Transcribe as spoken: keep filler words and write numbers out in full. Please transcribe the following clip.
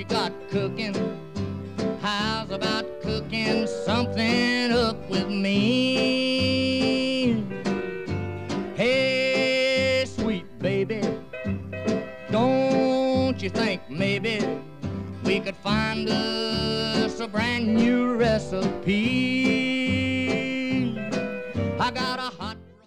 got cooking? How's about cooking something up with me? Hey, sweet baby, don't you think maybe we could find us a brand new recipe? I got a